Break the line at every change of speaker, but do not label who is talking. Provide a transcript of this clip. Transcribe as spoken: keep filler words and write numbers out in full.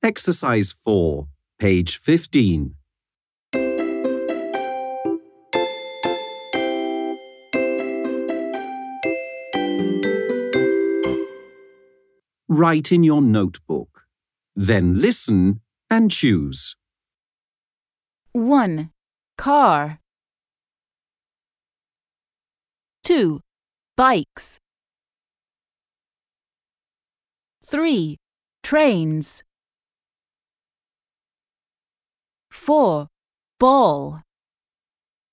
Exercise four, page fifteen. Write in your notebook. Then listen and choose.
one. Car. two. Bikes. three. Trains. four. Ball.